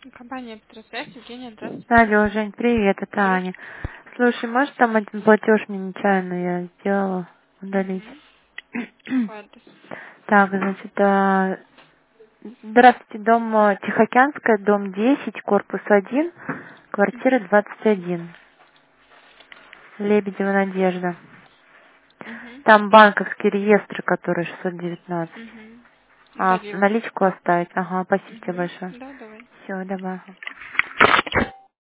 Компания Петросвязь, Евгения, здравствуйте. Алло, Жень, привет, это Аня. Здравствуйте. Слушай, может там один платеж мне нечаянно я сделала удалить? Угу. Какой адрес? Так, значит, здравствуйте, дом Тихоокеанская, дом 10, корпус 1, квартира Угу. 21, Лебедева Надежда. Угу. Там банковский реестр, который 619. Угу. А, Удалила. наличку оставить? Ага, спасибо тебе Угу. большое. Да, давай. Все, давай.